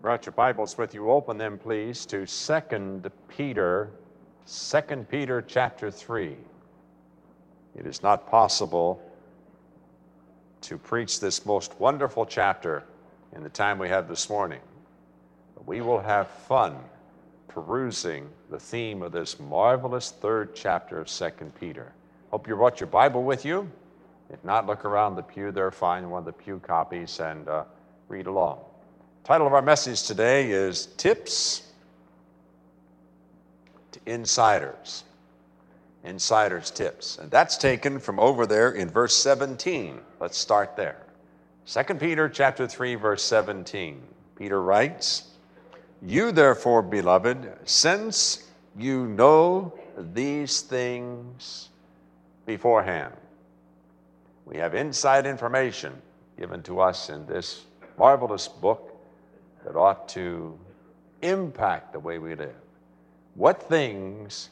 Brought your Bibles with you. Open them, please, to 2 Peter chapter 3. It is not possible to preach this most wonderful chapter in the time we have this morning, but we will have fun perusing the theme of this marvelous third chapter of 2 Peter. Hope you brought your Bible with you. If not, look around the pew there, find one of the pew copies, and read along. The title of our message today is Tips to Insiders. Insiders' tips. And that's taken from over there in verse 17. Let's start there. 2 Peter chapter 3, verse 17. Peter writes, "You therefore, beloved, since you know these things beforehand." We have inside information given to us in this marvelous book that ought to impact the way we live. What things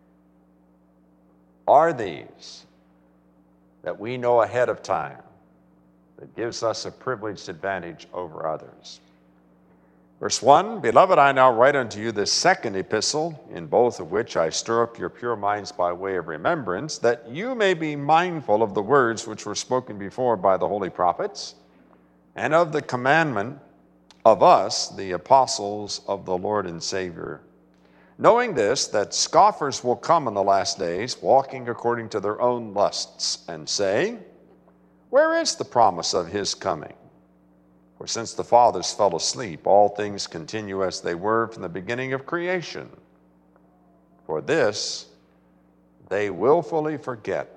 are these that we know ahead of time that gives us a privileged advantage over others? Verse 1, "Beloved, I now write unto you this second epistle, in both of which I stir up your pure minds by way of remembrance, that you may be mindful of the words which were spoken before by the holy prophets, and of the commandment of us, the apostles of the Lord and Savior. Knowing this, that scoffers will come in the last days, walking according to their own lusts, and say, Where is the promise of his coming? For since the fathers fell asleep, all things continue as they were from the beginning of creation. For this they willfully forget,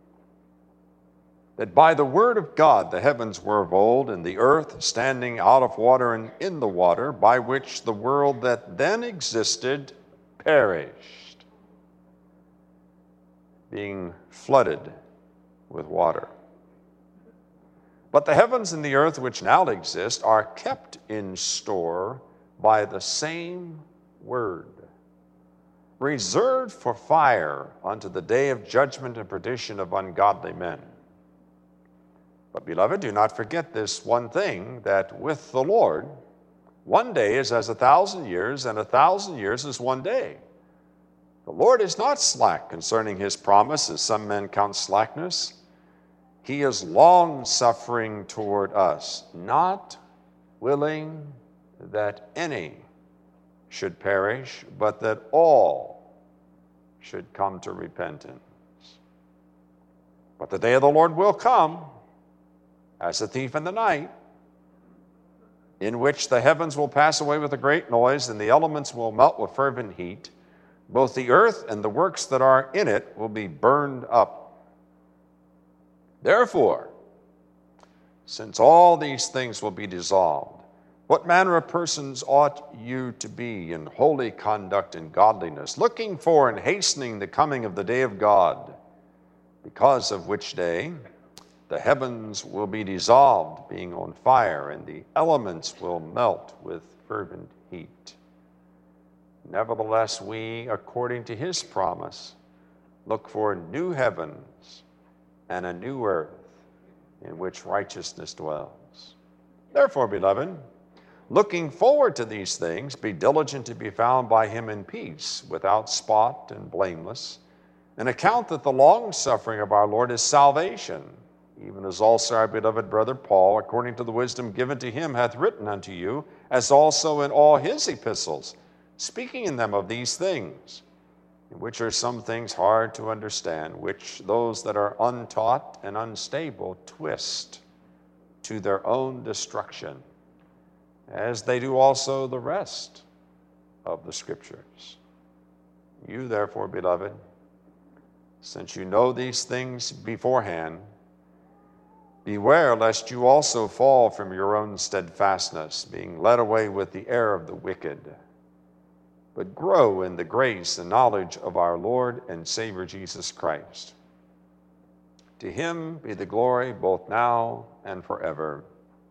that by the word of God the heavens were of old, and the earth standing out of water and in the water, by which the world that then existed perished, being flooded with water. But the heavens and the earth which now exist are kept in store by the same word, reserved for fire unto the day of judgment and perdition of ungodly men. But, beloved, do not forget this one thing, that with the Lord, one day is as 1,000 years, and 1,000 years is one day. The Lord is not slack concerning his promise, as some men count slackness. He is long-suffering toward us, not willing that any should perish, but that all should come to repentance. But the day of the Lord will come, as a thief in the night, in which the heavens will pass away with a great noise, and the elements will melt with fervent heat. Both the earth and the works that are in it will be burned up. Therefore, since all these things will be dissolved, what manner of persons ought you to be in holy conduct and godliness, looking for and hastening the coming of the day of God, because of which day the heavens will be dissolved, being on fire, and the elements will melt with fervent heat. Nevertheless, we, according to his promise, look for new heavens and a new earth in which righteousness dwells. Therefore, beloved, looking forward to these things, be diligent to be found by him in peace, without spot and blameless, and account that the long-suffering of our Lord is salvation, even as also our beloved brother Paul, according to the wisdom given to him, hath written unto you, as also in all his epistles, speaking in them of these things, in which are some things hard to understand, which those that are untaught and unstable twist to their own destruction, as they do also the rest of the Scriptures. You therefore, beloved, since you know these things beforehand, beware lest you also fall from your own steadfastness, being led away with the error of the wicked, but grow in the grace and knowledge of our Lord and Savior Jesus Christ. To him be the glory both now and forever.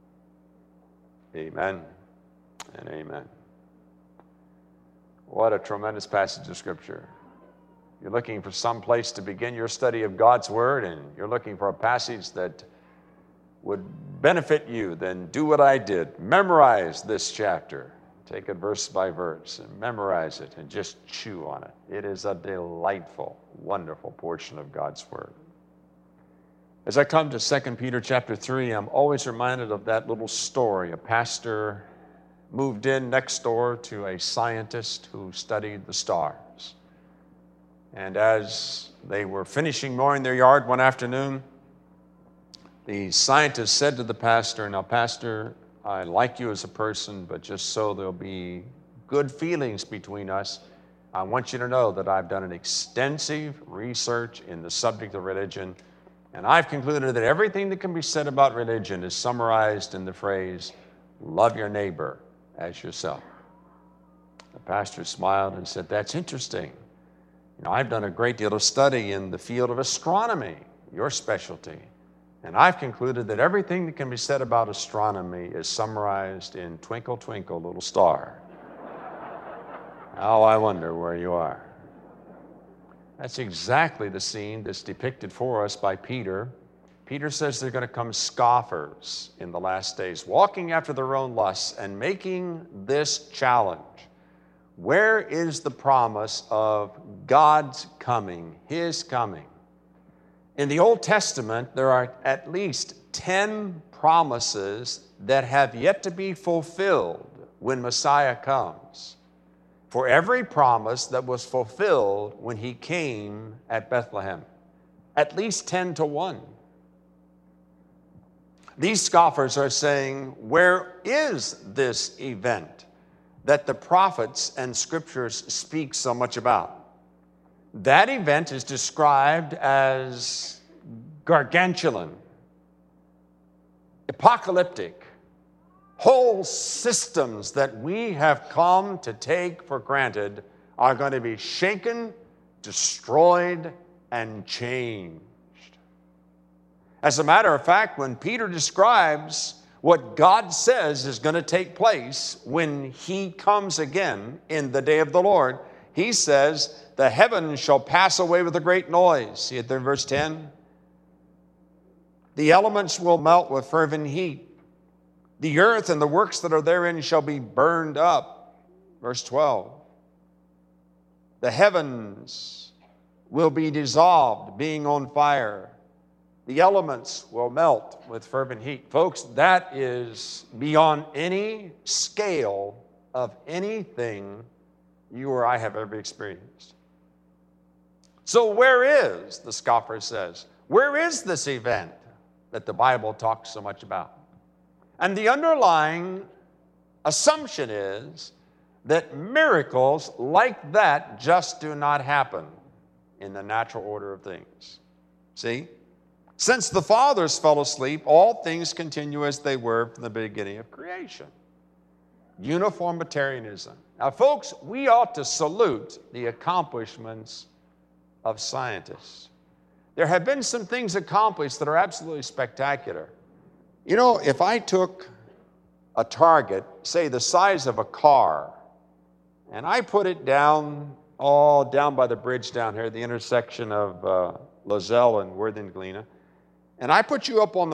Amen and amen. What a tremendous passage of Scripture. You're looking for some place to begin your study of God's Word, and you're looking for a passage that would benefit you, then do what I did. Memorize this chapter. Take it verse by verse and memorize it and just chew on it. It is a delightful, wonderful portion of God's Word. As I come to 2 Peter chapter 3, I'm always reminded of that little story. A pastor moved in next door to a scientist who studied the stars. And as they were finishing mowing their yard one afternoon, the scientist said to the pastor, "Now, Pastor, I like you as a person, but just so there'll be good feelings between us, I want you to know that I've done an extensive research in the subject of religion, and I've concluded that everything that can be said about religion is summarized in the phrase, love your neighbor as yourself." The pastor smiled and said, "That's interesting. I've done a great deal of study in the field of astronomy, your specialty. And I've concluded that everything that can be said about astronomy is summarized in twinkle, twinkle, little star. How I wonder where you are." That's exactly the scene that's depicted for us by Peter. Peter says they're going to come scoffers in the last days, walking after their own lusts and making this challenge. Where is the promise of God's coming, His coming? In the Old Testament, there are at least 10 promises that have yet to be fulfilled when Messiah comes. For every promise that was fulfilled when He came at Bethlehem, at least 10 to 1. These scoffers are saying, where is this event that the prophets and scriptures speak so much about? That event is described as gargantuan, apocalyptic. Whole systems that we have come to take for granted are going to be shaken, destroyed, and changed. As a matter of fact, when Peter describes what God says is going to take place when He comes again in the day of the Lord, He says, the heavens shall pass away with a great noise. See it there in verse 10? The elements will melt with fervent heat. The earth and the works that are therein shall be burned up. Verse 12. The heavens will be dissolved, being on fire. The elements will melt with fervent heat. Folks, that is beyond any scale of anything you or I have ever experienced. So where is, the scoffer says, where is this event that the Bible talks so much about? And the underlying assumption is that miracles like that just do not happen in the natural order of things. See? Since the fathers fell asleep, all things continue as they were from the beginning of creation. Uniformitarianism. Now, folks, we ought to salute the accomplishments of scientists. There have been some things accomplished that are absolutely spectacular. You know, if I took a target, say the size of a car, and I put it down by the bridge down here, the intersection of Lozelle and Worthing Galena, and I put you up on the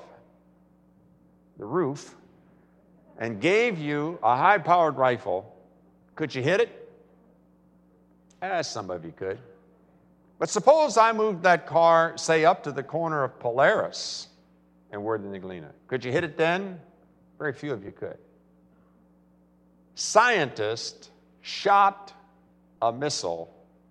roof, and gave you a high-powered rifle, could you hit it? Some of you could. But suppose I moved that car, say, up to the corner of Polaris and Worthing Galena. Could you hit it then? Very few of you could. Scientists shot a missile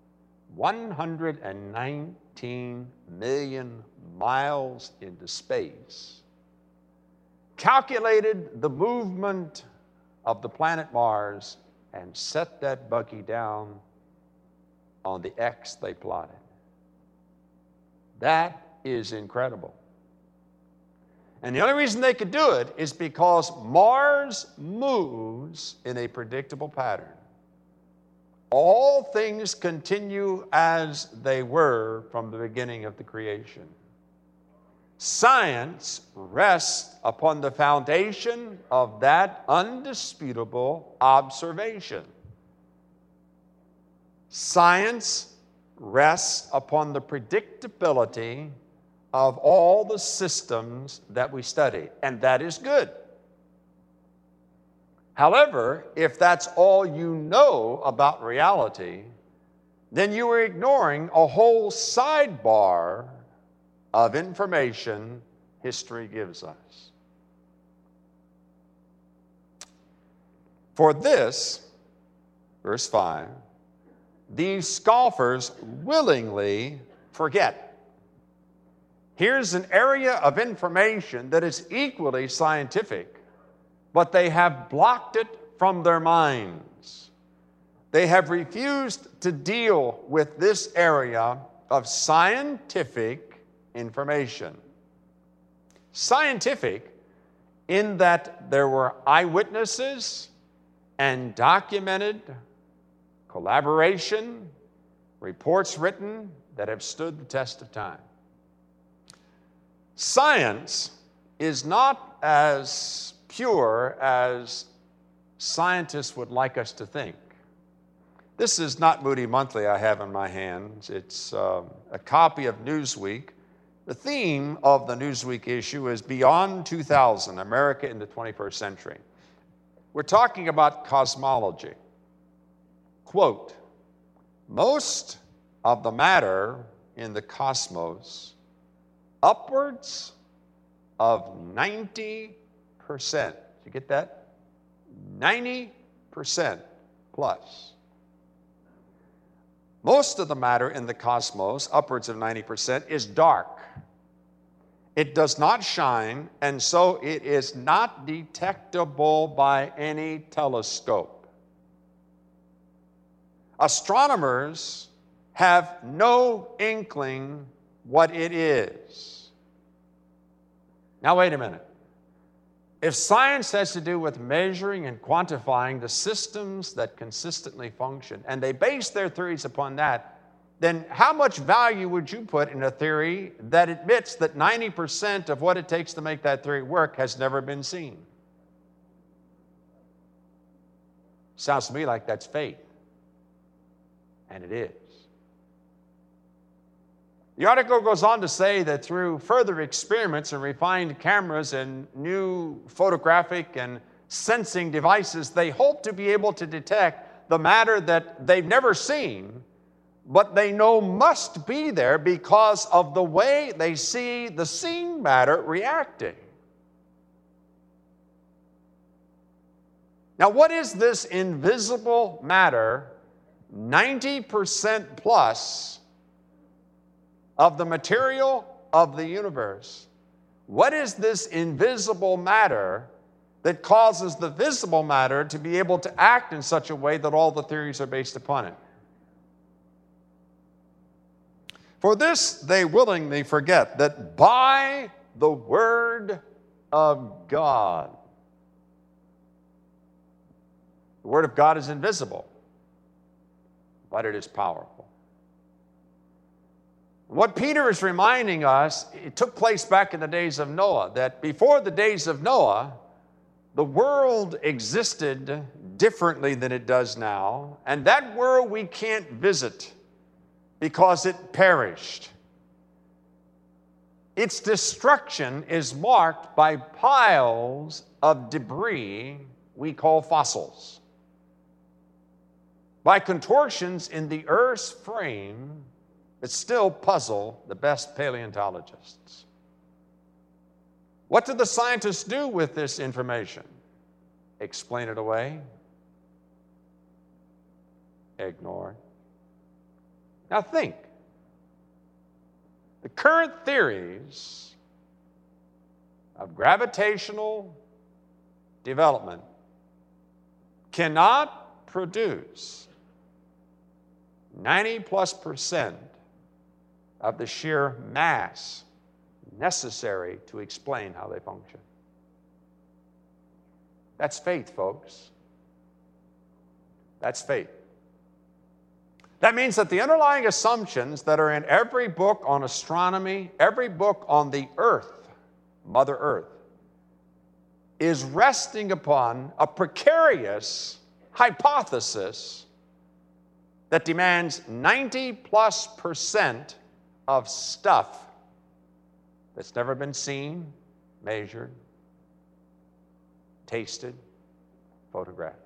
119 million miles into space, calculated the movement of the planet Mars, and set that buggy down on the X they plotted. That is incredible. And the only reason they could do it is because Mars moves in a predictable pattern. All things continue as they were from the beginning of the creation. Science rests upon the foundation of that undisputable observation. Science rests upon the predictability of all the systems that we study, and that is good. However, if that's all you know about reality, then you are ignoring a whole sidebar of information history gives us. For this, verse 5, these scoffers willingly forget. Here's an area of information that is equally scientific, but they have blocked it from their minds. They have refused to deal with this area of scientific information. Scientific in that there were eyewitnesses and documented collaboration, reports written that have stood the test of time. Science is not as pure as scientists would like us to think. This is not Moody Monthly I have in my hands. It's a copy of Newsweek. The theme of the Newsweek issue is Beyond 2000, America in the 21st Century. We're talking about cosmology. Quote, most of the matter in the cosmos, upwards of 90%. Did you get that? 90% plus. Most of the matter in the cosmos, upwards of 90%, is dark. It does not shine, and so it is not detectable by any telescope. Astronomers have no inkling what it is. Now, wait a minute. If science has to do with measuring and quantifying the systems that consistently function, and they base their theories upon that, then how much value would you put in a theory that admits that 90% of what it takes to make that theory work has never been seen? Sounds to me like that's faith. And it is. The article goes on to say that through further experiments and refined cameras and new photographic and sensing devices, they hope to be able to detect the matter that they've never seen, but they know must be there because of the way they see the seen matter reacting. Now, what is this invisible matter, 90% plus of the material of the universe? What is this invisible matter that causes the visible matter to be able to act in such a way that all the theories are based upon it? For this they willingly forget that by the Word of God, the Word of God is invisible, but it is powerful. What Peter is reminding us, it took place back in the days of Noah, that before the days of Noah, the world existed differently than it does now, and that world we can't visit because it perished. Its destruction is marked by piles of debris we call fossils, by contortions in the Earth's frame that still puzzle the best paleontologists. What do the scientists do with this information? Explain it away? Ignore it? Now think. The current theories of gravitational development cannot produce 90+% of the sheer mass necessary to explain how they function. That's faith, folks. That's faith. That means that the underlying assumptions that are in every book on astronomy, every book on the Earth, Mother Earth, is resting upon a precarious hypothesis that demands 90+% of stuff that's never been seen, measured, tasted, photographed.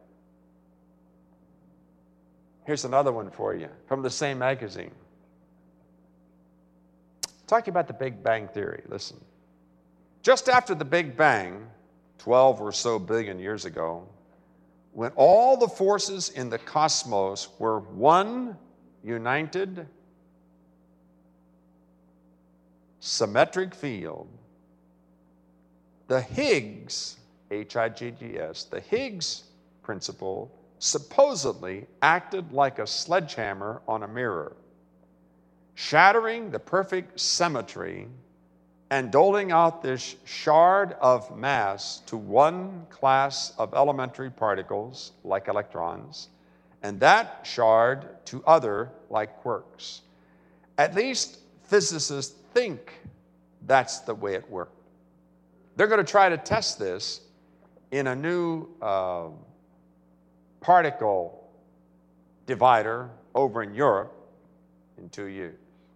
Here's another one for you from the same magazine. Talking about the Big Bang Theory. Listen. Just after the Big Bang, 12 or so billion years ago, when all the forces in the cosmos were one united symmetric field, the Higgs, H-I-G-G-S, the Higgs principle supposedly acted like a sledgehammer on a mirror, shattering the perfect symmetry and doling out this shard of mass to one class of elementary particles, like electrons, and that shard to other, like quarks. At least physicists think that's the way it worked. They're going to try to test this in a new particle divider over in Europe in 2 years.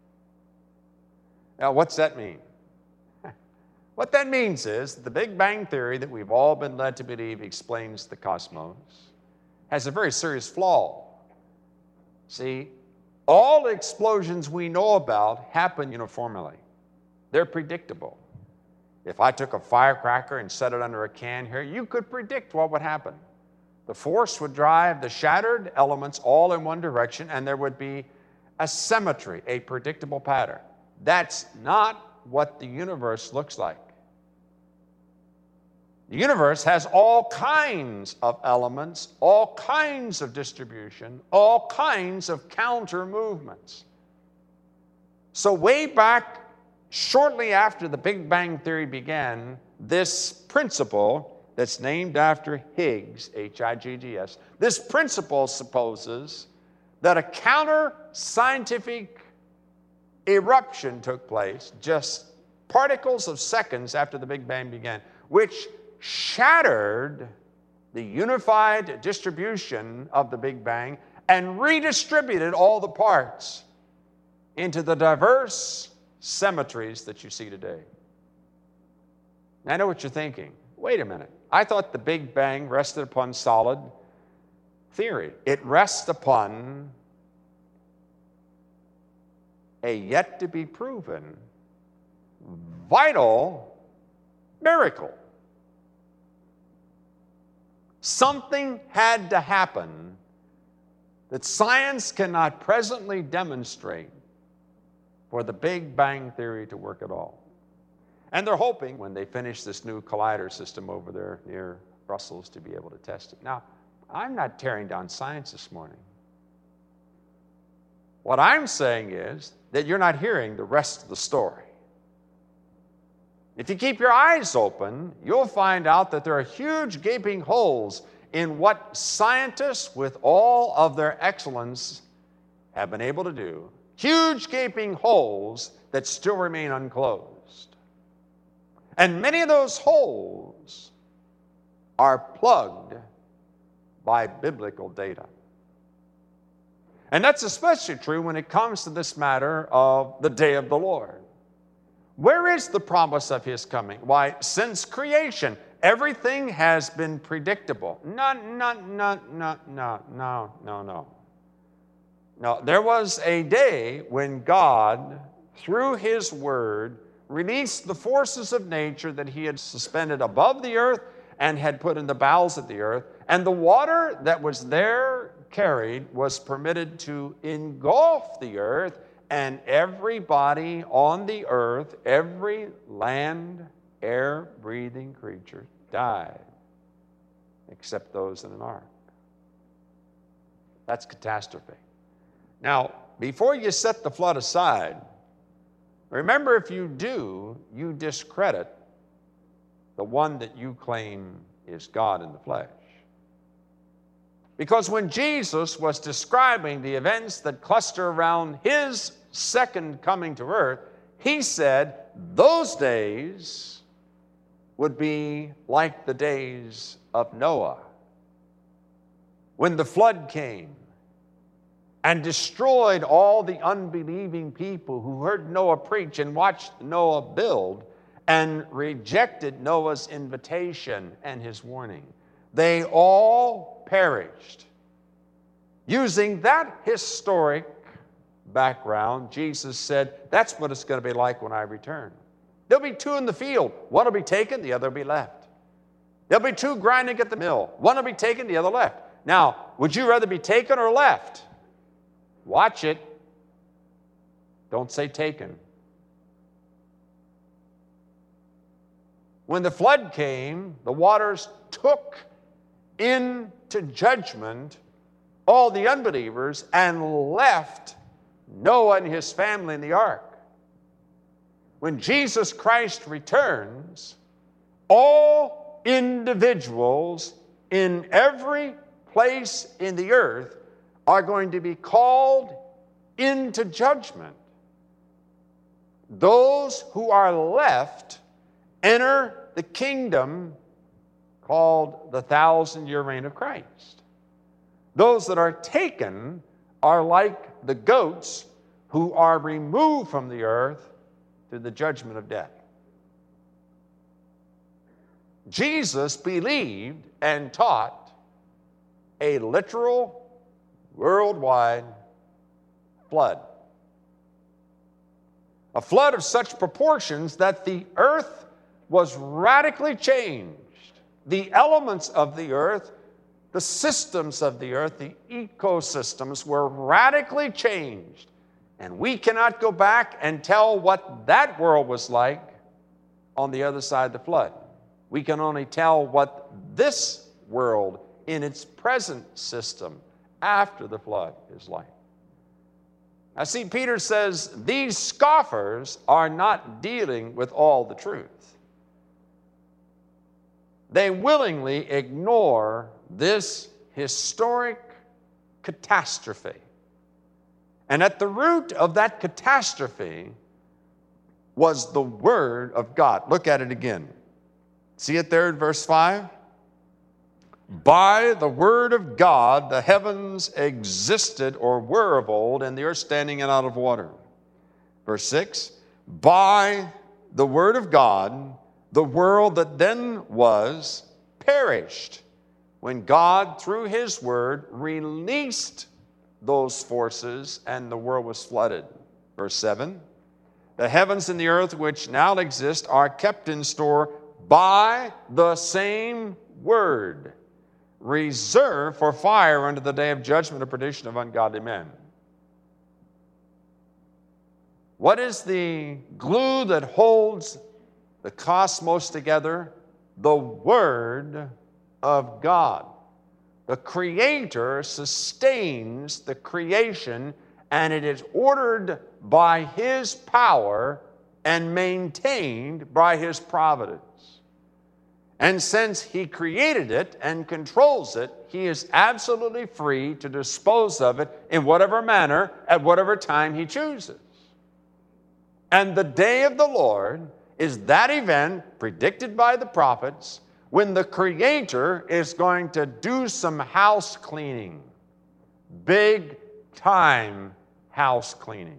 Now, what's that mean? What that means is the Big Bang Theory that we've all been led to believe explains the cosmos has a very serious flaw. See, all explosions we know about happen uniformly. They're predictable. If I took a firecracker and set it under a can here, you could predict what would happen. The force would drive the shattered elements all in one direction, and there would be a symmetry, a predictable pattern. That's not what the universe looks like. The universe has all kinds of elements, all kinds of distribution, all kinds of counter movements. So way back, shortly after the Big Bang Theory began, this principle that's named after Higgs, H-I-G-G-S, this principle supposes that a counter-scientific eruption took place just particles of seconds after the Big Bang began, which shattered the unified distribution of the Big Bang and redistributed all the parts into the diverse symmetries that you see today. I know what you're thinking. Wait a minute. I thought the Big Bang rested upon solid theory. It rests upon a yet-to-be-proven vital miracle. Something had to happen that science cannot presently demonstrate for the Big Bang Theory to work at all. And they're hoping, when they finish this new collider system over there near Brussels, to be able to test it. Now, I'm not tearing down science this morning. What I'm saying is that you're not hearing the rest of the story. If you keep your eyes open, you'll find out that there are huge gaping holes in what scientists, with all of their excellence, have been able to do. Huge gaping holes that still remain unclosed. And many of those holes are plugged by biblical data. And that's especially true when it comes to this matter of the day of the Lord. Where is the promise of His coming? Why, since creation, everything has been predictable. No. No, there was a day when God, through His Word, released the forces of nature that He had suspended above the earth and had put in the bowels of the earth, and the water that was there carried was permitted to engulf the earth, and everybody on the earth, every land, air-breathing creature died, except those in an ark. That's catastrophe. Now, before you set the flood aside, remember, if you do, you discredit the one that you claim is God in the flesh. Because when Jesus was describing the events that cluster around His second coming to earth, He said those days would be like the days of Noah, when the flood came and destroyed all the unbelieving people who heard Noah preach and watched Noah build and rejected Noah's invitation and his warning. They all perished. Using that historic background, Jesus said, that's what it's going to be like when I return. There'll be two in the field. One will be taken, the other will be left. There'll be two grinding at the mill. One will be taken, the other left. Now, would you rather be taken or left? Watch it. Don't say taken. When the flood came, the waters took into judgment all the unbelievers and left Noah and his family in the ark. When Jesus Christ returns, all individuals in every place in the earth are going to be called into judgment. Those who are left enter the kingdom called the 1,000-year reign of Christ. Those that are taken are like the goats who are removed from the earth to the judgment of death. Jesus believed and taught a literal worldwide flood. A flood of such proportions that the earth was radically changed. The elements of the earth, the systems of the earth, the ecosystems were radically changed. And we cannot go back and tell what that world was like on the other side of the flood. We can only tell what this world in its present system after the flood is like. Now see, Peter says these scoffers are not dealing with all the truth. They willingly ignore this historic catastrophe. And at the root of that catastrophe was the Word of God. Look at it again. See it there in verse 5? By the Word of God, the heavens existed or were of old, and the earth standing out of water. Verse 6, by the Word of God, the world that then was perished when God, through His Word, released those forces and the world was flooded. Verse 7, the heavens and the earth which now exist are kept in store by the same Word, reserved for fire unto the day of judgment and perdition of ungodly men. What is the glue that holds the cosmos together? The Word of God. The Creator sustains the creation, and it is ordered by His power and maintained by His providence. And since He created it and controls it, He is absolutely free to dispose of it in whatever manner, at whatever time He chooses. And the day of the Lord is that event predicted by the prophets when the Creator is going to do some house cleaning. Big time house cleaning.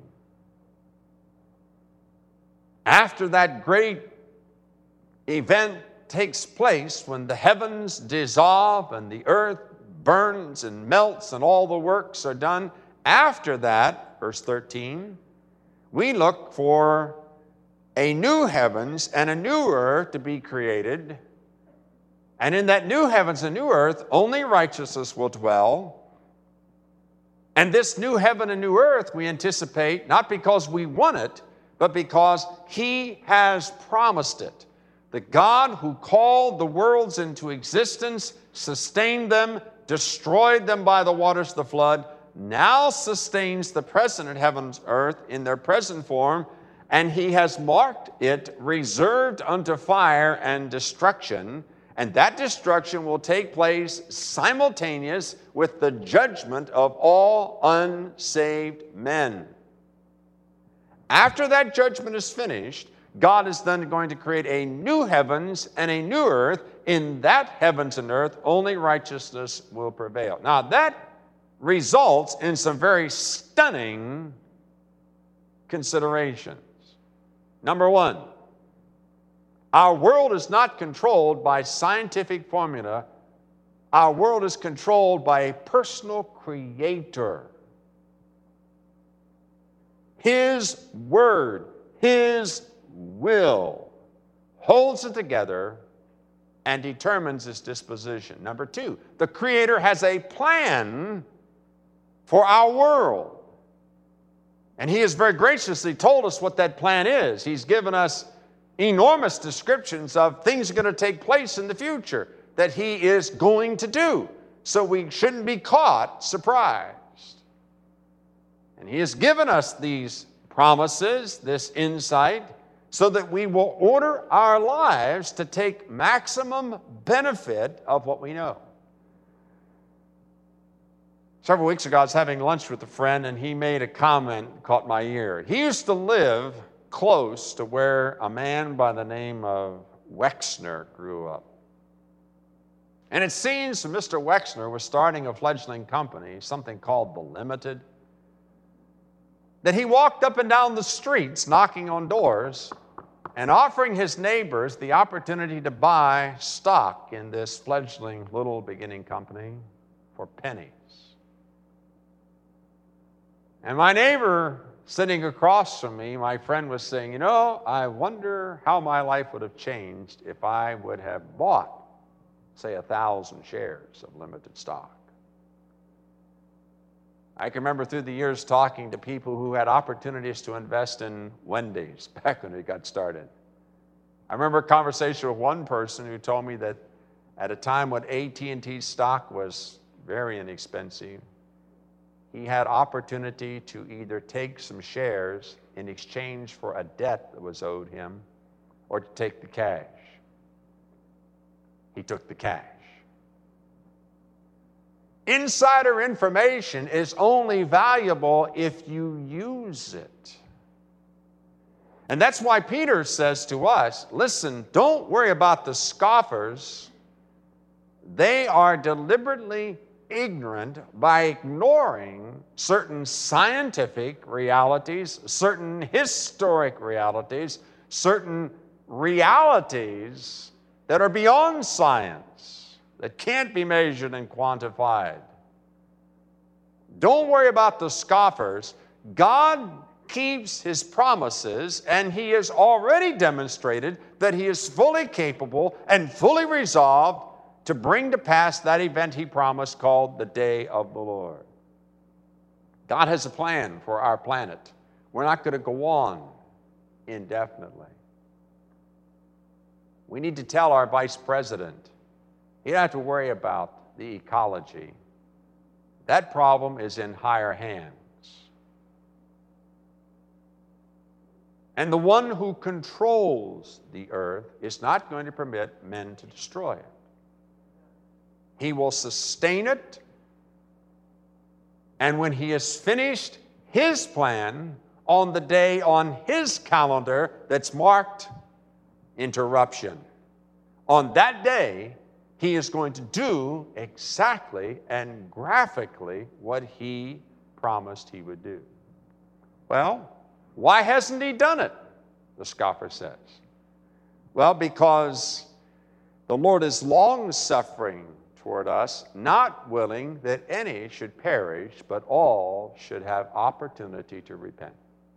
After that great event takes place, when the heavens dissolve and the earth burns and melts and all the works are done, after that, verse 13, we look for a new heavens and a new earth to be created. And in that new heavens and new earth, only righteousness will dwell. And this new heaven and new earth we anticipate, not because we want it, but because He has promised it. The God who called the worlds into existence, sustained them, destroyed them by the waters of the flood, now sustains the present heavens and earth in their present form, and He has marked it reserved unto fire and destruction, and that destruction will take place simultaneous with the judgment of all unsaved men. After that judgment is finished, God is then going to create a new heavens and a new earth. In that heavens and earth, only righteousness will prevail. Now, that results in some very stunning considerations. Number one, our world is not controlled by scientific formula. Our world is controlled by a personal creator. His word, his will holds it together and determines its disposition. Number two, the Creator has a plan for our world. And He has very graciously told us what that plan is. He's given us enormous descriptions of things that are going to take place in the future that He is going to do. So we shouldn't be caught surprised. And He has given us these promises, this insight, so that we will order our lives to take maximum benefit of what we know. Several weeks ago, I was having lunch with a friend, and he made a comment that caught my ear. He used to live close to where a man by the name of Wexner grew up. And it seems that Mr. Wexner was starting a fledgling company, something called The Limited, that he walked up and down the streets knocking on doors and offering his neighbors the opportunity to buy stock in this fledgling little beginning company for pennies. And my neighbor sitting across from me, my friend, was saying, you know, I wonder how my life would have changed if I would have bought, say, 1,000 shares of limited stock. I can remember through the years talking to people who had opportunities to invest in Wendy's back when it got started. I remember a conversation with one person who told me that at a time when AT&T stock was very inexpensive, he had opportunity to either take some shares in exchange for a debt that was owed him or to take the cash. He took the cash. Insider information is only valuable if you use it. And that's why Peter says to us, listen, don't worry about the scoffers. They are deliberately ignorant by ignoring certain scientific realities, certain historic realities, certain realities that are beyond science, that can't be measured and quantified. Don't worry about the scoffers. God keeps His promises, and He has already demonstrated that He is fully capable and fully resolved to bring to pass that event He promised called the day of the Lord. God has a plan for our planet. We're not going to go on indefinitely. We need to tell our vice president, you don't have to worry about the ecology. That problem is in higher hands. And the one who controls the earth is not going to permit men to destroy it. He will sustain it, and when He has finished His plan on the day on His calendar that's marked interruption, on that day, He is going to do exactly and graphically what He promised He would do. Well, why hasn't He done it? The scoffer says. Well, because the Lord is long-suffering toward us, not willing that any should perish, but all should have opportunity to repent.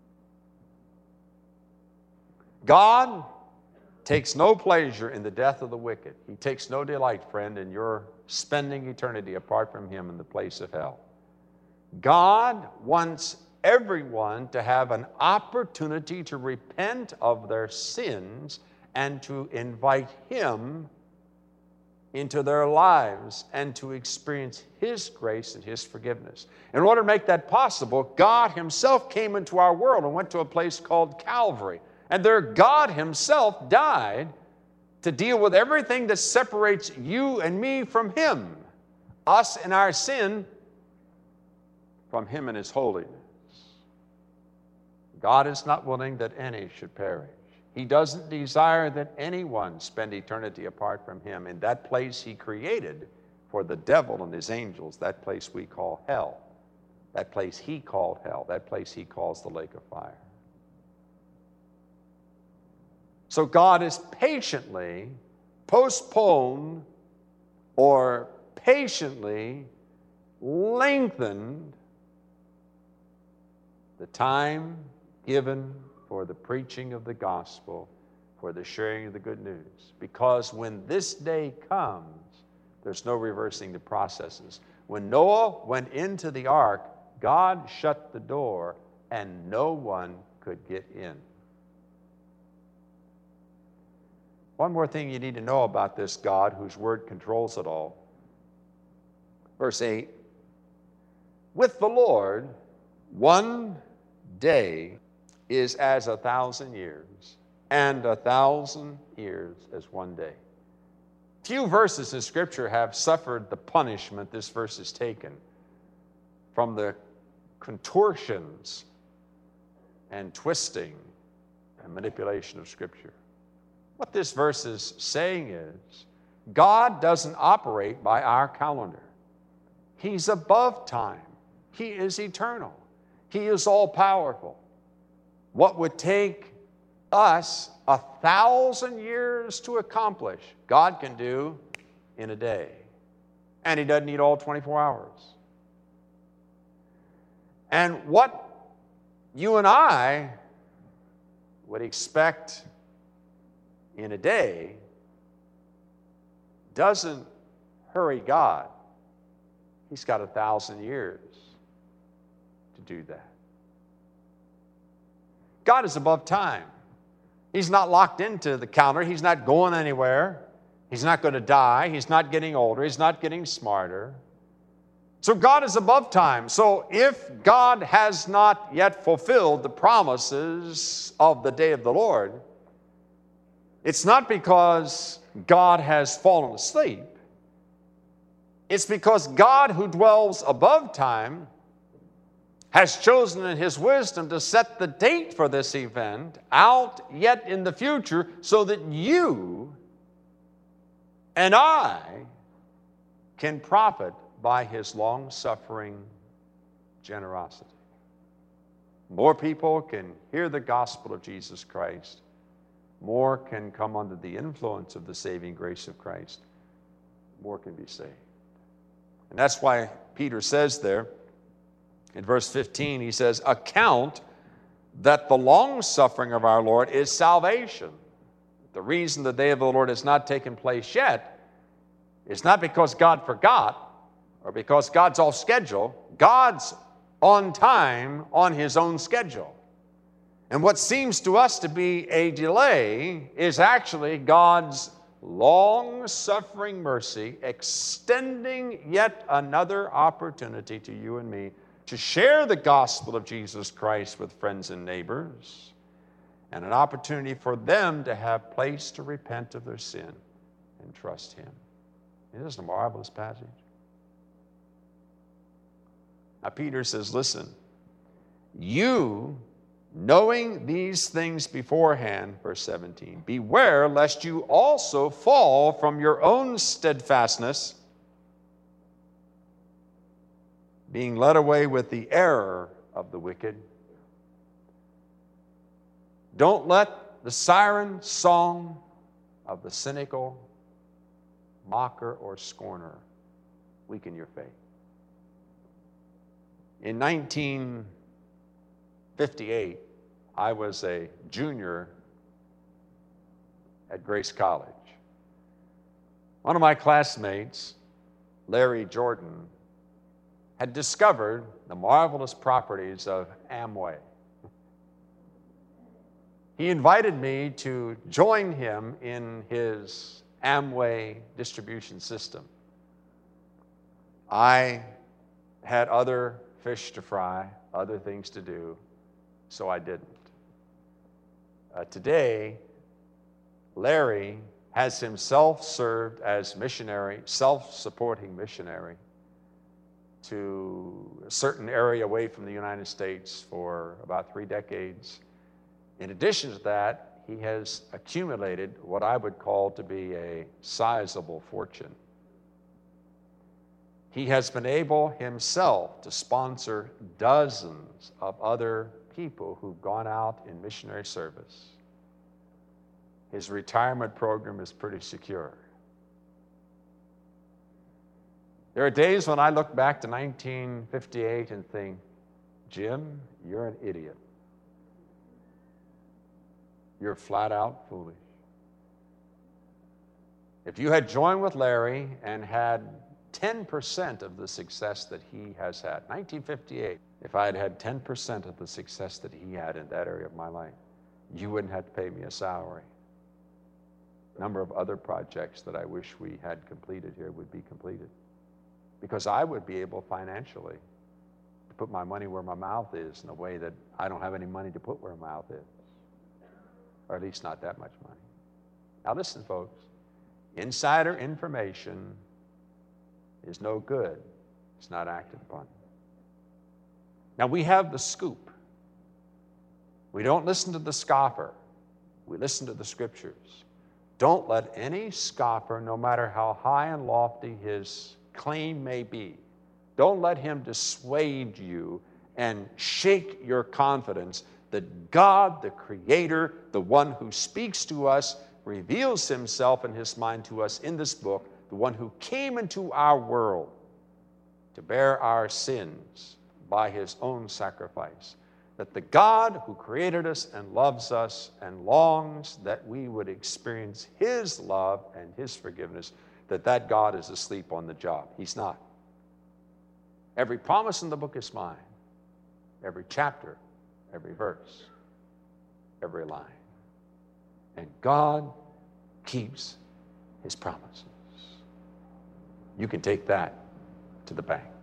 God takes no pleasure in the death of the wicked. He takes no delight, friend, in your spending eternity apart from Him in the place of hell. God wants everyone to have an opportunity to repent of their sins and to invite Him into their lives and to experience His grace and His forgiveness. In order to make that possible, God Himself came into our world and went to a place called Calvary. And there God Himself died to deal with everything that separates you and me from Him, us and our sin, from Him and His holiness. God is not willing that any should perish. He doesn't desire that anyone spend eternity apart from Him in that place He created for the devil and his angels, that place we call hell, that place he called hell, that place he calls the lake of fire. So God has patiently postponed or patiently lengthened the time given for the preaching of the gospel, for the sharing of the good news. Because when this day comes, there's no reversing the processes. When Noah went into the ark, God shut the door and no one could get in. One more thing you need to know about this God whose word controls it all. Verse 8, with the Lord, one day is as 1,000 years, and 1,000 years as one day. Few verses in Scripture have suffered the punishment this verse has taken from the contortions and twisting and manipulation of Scripture. What this verse is saying is, God doesn't operate by our calendar. He's above time. He is eternal. He is all-powerful. What would take us 1,000 years to accomplish, God can do in a day. And He doesn't need all 24 hours. And what you and I would expect in a day doesn't hurry God. He's got 1,000 years to do that. God is above time. He's not locked into the calendar. He's not going anywhere. He's not going to die. He's not getting older. He's not getting smarter. So God is above time. So if God has not yet fulfilled the promises of the day of the Lord, it's not because God has fallen asleep. It's because God, who dwells above time, has chosen in His wisdom to set the date for this event out yet in the future so that you and I can profit by His long-suffering generosity. More people can hear the gospel of Jesus Christ. More can come under the influence of the saving grace of Christ. More can be saved. And that's why Peter says there, in verse 15, he says, account that the long-suffering of our Lord is salvation. The reason the day of the Lord has not taken place yet is not because God forgot or because God's off schedule. God's on time on His own schedule. And what seems to us to be a delay is actually God's long-suffering mercy extending yet another opportunity to you and me to share the gospel of Jesus Christ with friends and neighbors, and an opportunity for them to have place to repent of their sin and trust Him. Isn't this a marvelous passage? Now Peter says, listen, you, knowing these things beforehand, verse 17, beware lest you also fall from your own steadfastness, being led away with the error of the wicked. Don't let the siren song of the cynical, mocker, or scorner weaken your faith. In 1958, I was a junior at Grace College. One of my classmates, Larry Jordan, had discovered the marvelous properties of Amway. He invited me to join him in his Amway distribution system. I had other fish to fry, other things to do, so I didn't. Today, Larry has himself served as missionary, self-supporting missionary, to a certain area away from the United States for about 3 decades. In addition to that, he has accumulated what I would call to be a sizable fortune. He has been able himself to sponsor dozens of other people who've gone out in missionary service. His retirement program is pretty secure. There are days when I look back to 1958 and think, Jim, you're an idiot. You're flat out foolish. If you had joined with Larry and had 10% of the success that he has had, 1958, if I had had 10% of the success that he had in that area of my life, you wouldn't have to pay me a salary. A number of other projects that I wish we had completed here would be completed, because I would be able financially to put my money where my mouth is in a way that I don't have any money to put where my mouth is, or at least not that much money. Now listen, folks, insider information is no good. It's not acted upon. Now we have the scoop. We don't listen to the scoffer. We listen to the Scriptures. Don't let any scoffer, no matter how high and lofty his claim may be, don't let him dissuade you and shake your confidence that God, the Creator, the one who speaks to us, reveals himself in his mind to us in this book, the one who came into our world to bear our sins by his own sacrifice, that the God who created us and loves us and longs that we would experience his love and his forgiveness, that God is asleep on the job. He's not. Every promise in the book is mine. Every chapter, every verse, every line. And God keeps his promises. You can take that to the bank.